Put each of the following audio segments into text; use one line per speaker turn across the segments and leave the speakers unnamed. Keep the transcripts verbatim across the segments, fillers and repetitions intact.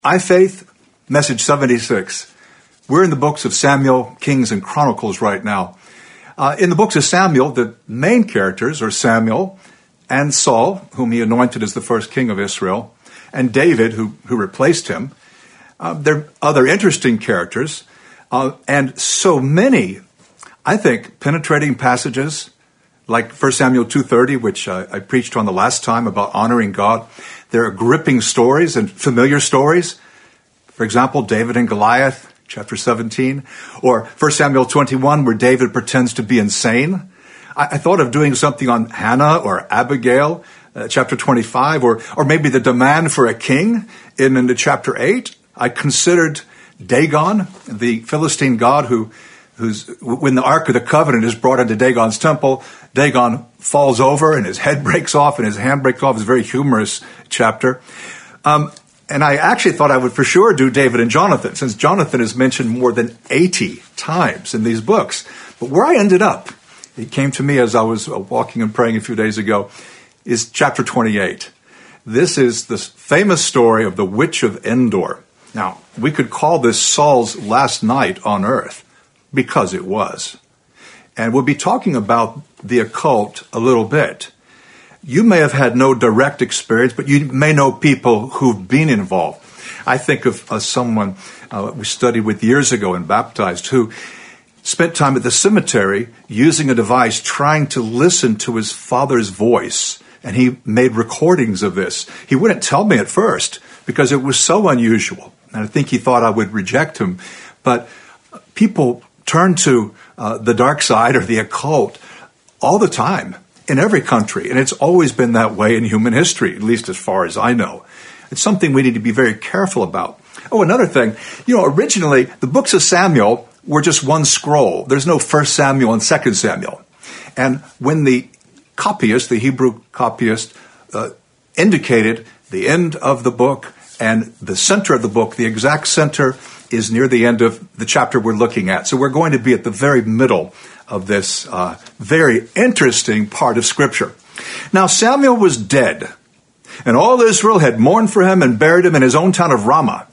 iFaith, message seventy-six. We're in the books of Samuel, Kings, and Chronicles right now. Uh, in the books of Samuel, the main characters are Samuel and Saul, whom he anointed as the first king of Israel, and David, who, who replaced him. Uh, there are other interesting characters, uh, and so many, I think, penetrating passages, like First Samuel two thirty, which uh, I preached on the last time about honoring God. There are gripping stories and familiar stories. For example, David and Goliath, chapter seventeen, or First Samuel twenty-one, where David pretends to be insane. I, I thought of doing something on Hannah or Abigail, uh, chapter twenty-five, or or maybe the demand for a king in, in chapter eight. I considered Dagon, the Philistine god who who's, when the Ark of the Covenant is brought into Dagon's temple, Dagon falls over and his head breaks off and his hand breaks off. It's a very humorous chapter. Um, and I actually thought I would for sure do David and Jonathan, since Jonathan is mentioned more than eighty times in these books. But where I ended up, it came to me as I was walking and praying a few days ago, is chapter twenty-eight. This is the famous story of the Witch of Endor. Now, we could call this Saul's last night on earth, because it was. And we'll be talking about the occult a little bit. You may have had no direct experience, but you may know people who've been involved. I think of uh, someone uh, we studied with years ago and baptized who spent time at the cemetery using a device trying to listen to his father's voice. And he made recordings of this. He wouldn't tell me at first because it was so unusual. And I think he thought I would reject him. But people turn to uh, the dark side or the occult all the time in every country. And it's always been that way in human history, at least as far as I know. It's something we need to be very careful about. Oh, another thing, you know, originally the books of Samuel were just one scroll. There's no First Samuel and Second Samuel. And when the copyist, the Hebrew copyist, uh, indicated the end of the book and the center of the book, the exact center is near the end of the chapter we're looking at. So we're going to be at the very middle of this uh, very interesting part of Scripture. Now, Samuel was dead, and all Israel had mourned for him and buried him in his own town of Ramah.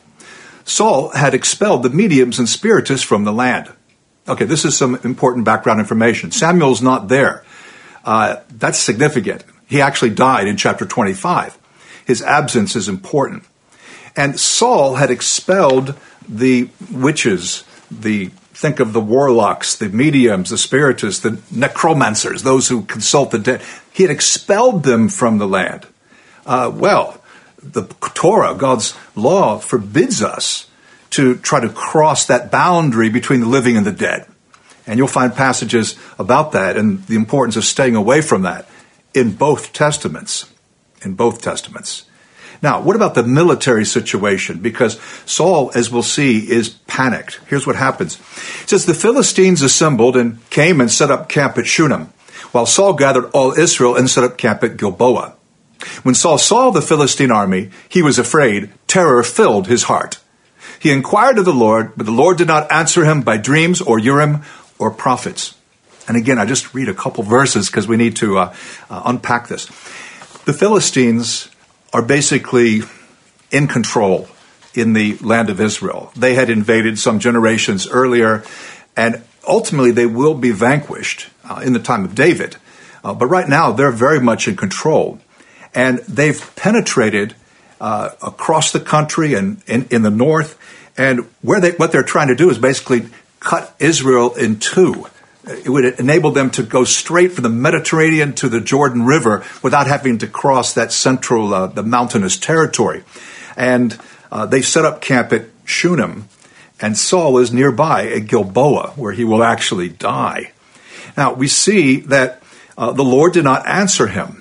Saul had expelled the mediums and spiritists from the land. Okay, this is some important background information. Samuel's not there. Uh, that's significant. He actually died in chapter twenty-five. His absence is important. And Saul had expelled the witches, the think of the warlocks, the mediums, the spiritists, the necromancers, those who consult the dead. He had expelled them from the land. Uh, well, the Torah, God's law, forbids us to try to cross that boundary between the living and the dead. And you'll find passages about that and the importance of staying away from that in both testaments. In both testaments. Now, what about the military situation? Because Saul, as we'll see, is panicked. Here's what happens. It says, the Philistines assembled and came and set up camp at Shunem, while Saul gathered all Israel and set up camp at Gilboa. When Saul saw the Philistine army, he was afraid. Terror filled his heart. He inquired of the Lord, but the Lord did not answer him by dreams or Urim or prophets. And again, I just read a couple verses because we need to uh, uh, unpack this. The Philistines are basically in control in the land of Israel. They had invaded some generations earlier, and ultimately they will be vanquished uh, in the time of David. Uh, but right now, they're very much in control. And they've penetrated uh, across the country and in, in the north. And where they, what they're trying to do is basically cut Israel in two. It would enable them to go straight from the Mediterranean to the Jordan River without having to cross that central, uh, the mountainous territory. And uh, they set up camp at Shunem, and Saul is nearby at Gilboa, where he will actually die. Now, we see that uh, the Lord did not answer him.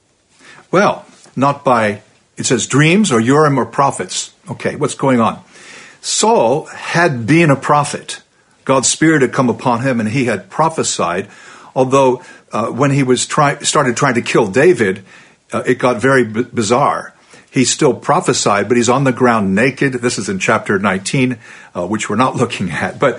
Well, not by, it says, dreams or Urim or prophets. Okay, what's going on? Saul had been a prophet. God's Spirit had come upon him and he had prophesied, although uh, when he was try- started trying to kill David, uh, it got very b- bizarre. He still prophesied, but he's on the ground naked. This is in chapter nineteen, uh, which we're not looking at. But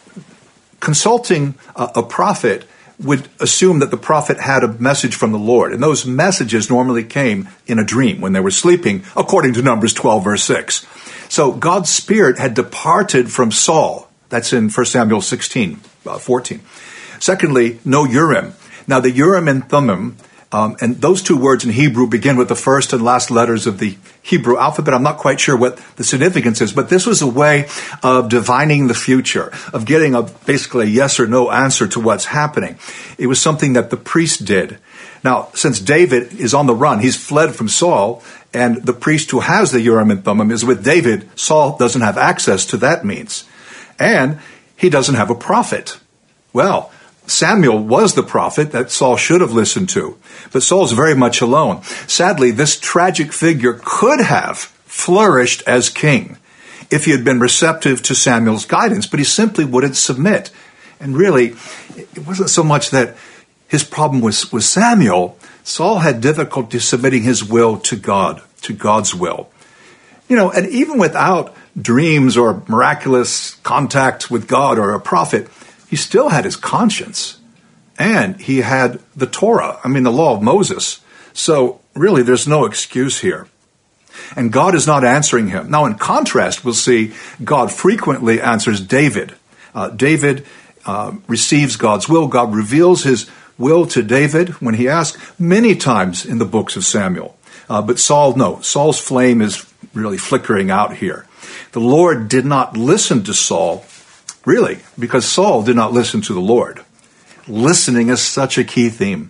consulting uh, a prophet would assume that the prophet had a message from the Lord. And those messages normally came in a dream when they were sleeping, according to Numbers twelve, verse six. So God's Spirit had departed from Saul. That's in First Samuel sixteen, uh, fourteen. Secondly, no Urim. Now the Urim and Thummim, um, and those two words in Hebrew begin with the first and last letters of the Hebrew alphabet. I'm not quite sure what the significance is, but this was a way of divining the future, of getting a basically a yes or no answer to what's happening. It was something that the priest did. Now, since David is on the run, he's fled from Saul, and the priest who has the Urim and Thummim is with David. Saul doesn't have access to that means. And he doesn't have a prophet. Well, Samuel was the prophet that Saul should have listened to, but Saul's very much alone. Sadly, this tragic figure could have flourished as king if he had been receptive to Samuel's guidance, but he simply wouldn't submit. And really, it wasn't so much that his problem was with Samuel. Saul had difficulty submitting his will to God, to God's will. You know, and even without dreams or miraculous contact with God or a prophet, he still had his conscience, and he had the Torah, I mean the law of Moses. So really there's no excuse here. And God is not answering him. Now in contrast, we'll see God frequently answers David. Uh, David uh, receives God's will. God reveals his will to David when he asks many times in the books of Samuel. Uh, but Saul, no, Saul's flame is really flickering out here. The Lord did not listen to Saul, really, because Saul did not listen to the Lord. Listening is such a key theme.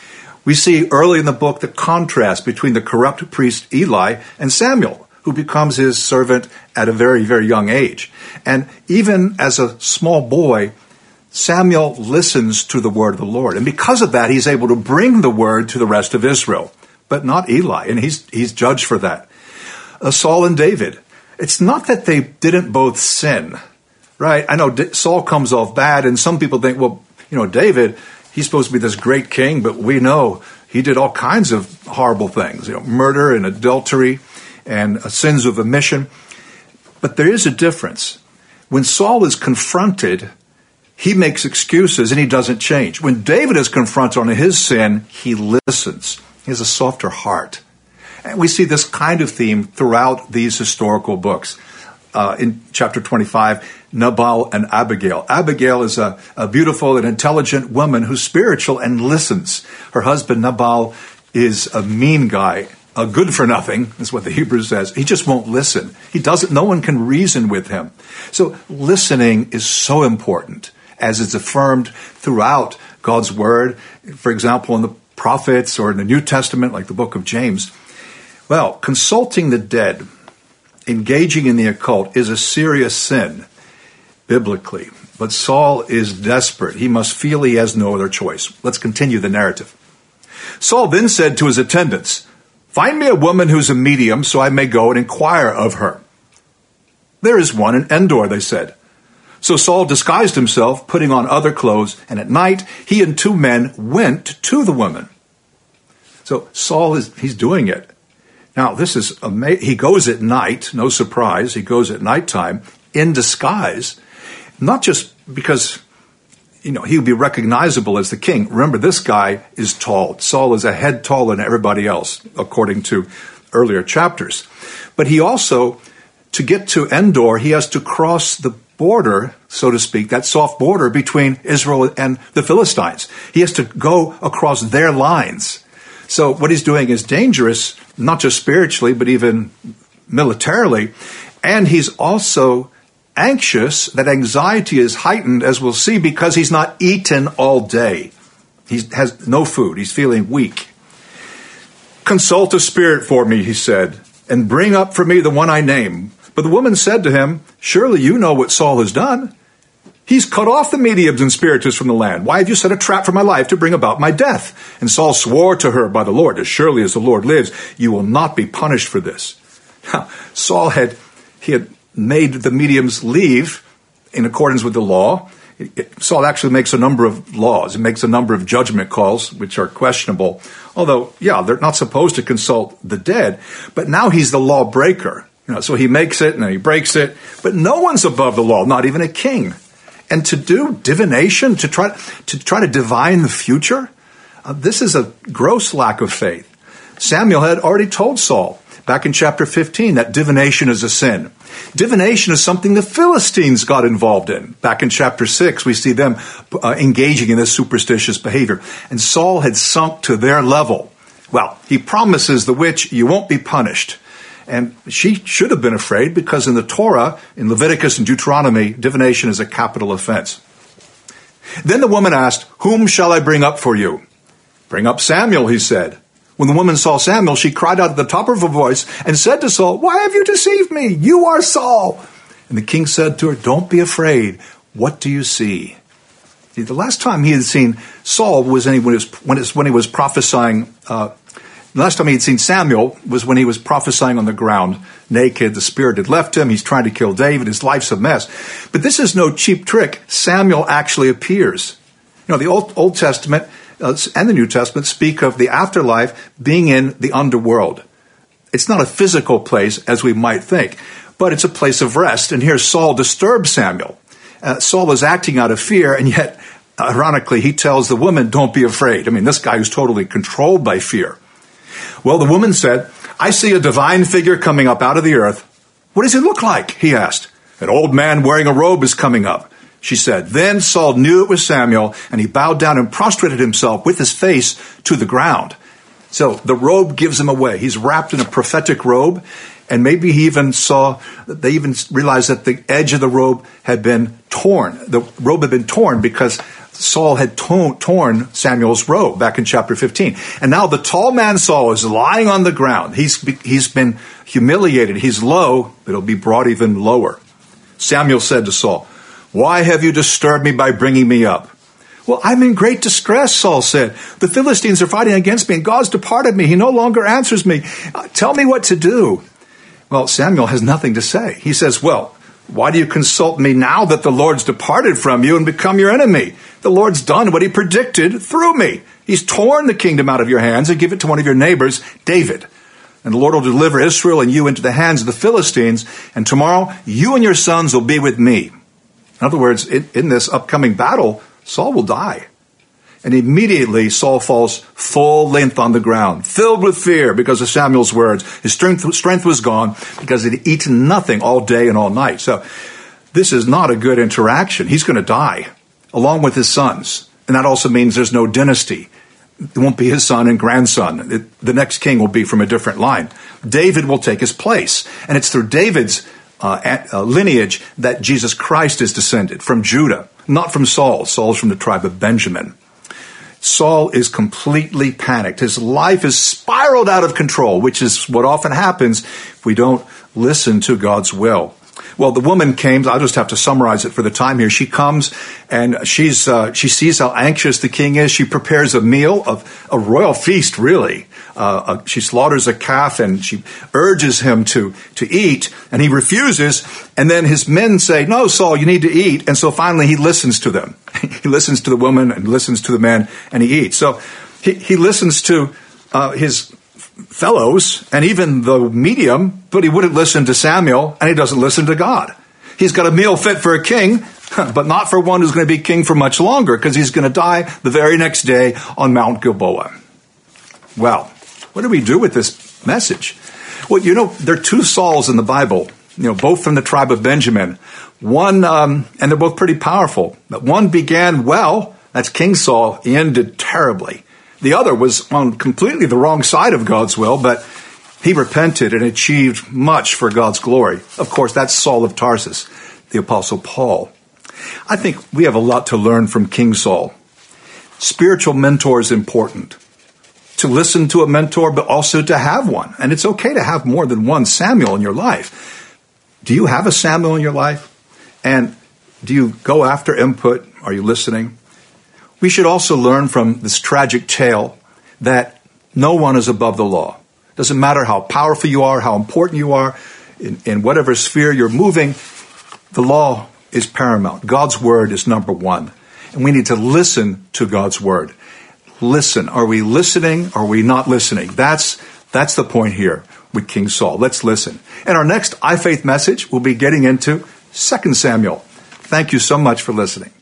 We see early in the book the contrast between the corrupt priest Eli and Samuel, who becomes his servant at a very, very young age. And even as a small boy, Samuel listens to the word of the Lord. And because of that, he's able to bring the word to the rest of Israel, but not Eli. And he's, he's judged for that. Uh, Saul and David. It's not that they didn't both sin. Right, I know Saul comes off bad, and some people think, well, you know, David, he's supposed to be this great king, but we know he did all kinds of horrible things, you know, murder and adultery and uh, sins of omission. But there is a difference. When Saul is confronted, he makes excuses and he doesn't change. When David is confronted on his sin, he listens. He has a softer heart. And we see this kind of theme throughout these historical books. Uh, in chapter twenty-five, Nabal and Abigail. Abigail is a, a beautiful and intelligent woman who's spiritual and listens. Her husband, Nabal, is a mean guy, a good for nothing, is what the Hebrew says. He just won't listen. He doesn't, no one can reason with him. So listening is so important, as it's affirmed throughout God's word. For example, in the prophets or in the New Testament, like the book of James. Well, consulting the dead, engaging in the occult is a serious sin, biblically. But Saul is desperate. He must feel he has no other choice. Let's continue the narrative. Saul then said to his attendants, "Find me a woman who's a medium so I may go and inquire of her." "There is one in Endor," they said. So Saul disguised himself, putting on other clothes, and at night he and two men went to the woman. So Saul is, he's doing it. Now, this is amazing. He goes at night, no surprise. He goes at nighttime in disguise, not just because, you know, he would be recognizable as the king. Remember, this guy is tall. Saul is a head taller than everybody else, according to earlier chapters. But he also, to get to Endor, he has to cross the border, so to speak, that soft border between Israel and the Philistines. He has to go across their lines. So what he's doing is dangerous, not just spiritually, but even militarily. And he's also anxious. That anxiety is heightened, as we'll see, because he's not eaten all day. He has no food. He's feeling weak. "Consult a spirit for me," he said, "and bring up for me the one I name." But the woman said to him, "Surely you know what Saul has done. He's cut off the mediums and spiritists from the land. Why have you set a trap for my life to bring about my death?" And Saul swore to her by the Lord, "As surely as the Lord lives, you will not be punished for this." Now, Saul had, he had made the mediums leave in accordance with the law. Saul actually makes a number of laws. He makes a number of judgment calls, which are questionable. Although, yeah, they're not supposed to consult the dead. But now he's the lawbreaker. You know, so he makes it and then he breaks it. But no one's above the law, not even a king. And to do divination, to try to try to divine the future, uh, this is a gross lack of faith. Samuel had already told Saul, back in chapter fifteen, that divination is a sin. Divination is something the Philistines got involved in. Back in chapter six, we see them uh, engaging in this superstitious behavior. And Saul had sunk to their level. Well, he promises the witch, you won't be punished. And she should have been afraid because in the Torah, in Leviticus and Deuteronomy, divination is a capital offense. Then the woman asked, whom shall I bring up for you? Bring up Samuel, he said. When the woman saw Samuel, she cried out at the top of her voice and said to Saul, why have you deceived me? You are Saul. And the king said to her, don't be afraid. What do you see? See, the last time he had seen Saul was when he was, when it's, when he was prophesying. Uh, the last time he had seen Samuel was when he was prophesying on the ground, naked. The spirit had left him. He's trying to kill David. His life's a mess. But this is no cheap trick. Samuel actually appears. You know, the Old, Old Testament Uh, and the New Testament speak of the afterlife being in the underworld. It's not a physical place as we might think, but it's a place of rest. And here Saul disturbs Samuel. Uh, Saul is acting out of fear, and yet, ironically, he tells the woman, don't be afraid. I mean, this guy who's totally controlled by fear. Well, the woman said, I see a divine figure coming up out of the earth. What does it look like? He asked. An old man wearing a robe is coming up. She said, then Saul knew it was Samuel, and he bowed down and prostrated himself with his face to the ground. So the robe gives him away. He's wrapped in a prophetic robe, and maybe he even saw, they even realized that the edge of the robe had been torn. The robe had been torn because Saul had to- torn Samuel's robe back in chapter fifteen. And now the tall man Saul is lying on the ground. He's, he's been humiliated. He's low, but he'll be brought even lower. Samuel said to Saul, why have you disturbed me by bringing me up? Well, I'm in great distress, Saul said. The Philistines are fighting against me, and God's departed me. He no longer answers me. Uh, tell me what to do. Well, Samuel has nothing to say. He says, well, why do you consult me now that the Lord's departed from you and become your enemy? The Lord's done what he predicted through me. He's torn the kingdom out of your hands and give it to one of your neighbors, David. And the Lord will deliver Israel and you into the hands of the Philistines, and tomorrow you and your sons will be with me. In other words, in, in this upcoming battle, Saul will die. And immediately Saul falls full length on the ground, filled with fear because of Samuel's words. His strength, strength was gone because he'd eaten nothing all day and all night. So this is not a good interaction. He's going to die along with his sons. And that also means there's no dynasty. It won't be his son and grandson. It, the next king will be from a different line. David will take his place. And it's through David's Uh, uh, lineage that Jesus Christ is descended, from Judah, not from Saul. Saul's from the tribe of Benjamin. Saul is completely panicked. His life is spiraled out of control, which is what often happens if we don't listen to God's will. Well, the woman came. I'll just have to summarize it for the time here. She comes and she's uh, she sees how anxious the king is. She prepares a meal, of a royal feast, really. Uh, uh, she slaughters a calf and she urges him to to eat, and he refuses. And then his men say, "No, Saul, you need to eat." And so finally, he listens to them. He listens to the woman and listens to the man, and he eats. So he he listens to uh, his fellows and even the medium, but he wouldn't listen to Samuel, and he doesn't listen to God. He's got a meal fit for a king, but not for one who's going to be king for much longer, because he's going to die the very next day on Mount Gilboa. Well, what do we do with this message? Well, you know, there are two Sauls in the Bible, you know, both from the tribe of Benjamin. One, um, and they're both pretty powerful, but one began well, that's King Saul. He ended terribly. The other was on completely the wrong side of God's will, but he repented and achieved much for God's glory. Of course, that's Saul of Tarsus, the Apostle Paul. I think we have a lot to learn from King Saul. Spiritual mentor is important. To listen to a mentor, but also to have one. And it's okay to have more than one Samuel in your life. Do you have a Samuel in your life? And do you go after input? Are you listening? We should also learn from this tragic tale that no one is above the law. Doesn't matter how powerful you are, how important you are, in, in whatever sphere you're moving, the law is paramount. God's word is number one. And we need to listen to God's word. Listen. Are we listening? Or are we not listening? That's, that's the point here with King Saul. Let's listen. And our next iFaith message, we'll be getting into Second Samuel. Thank you so much for listening.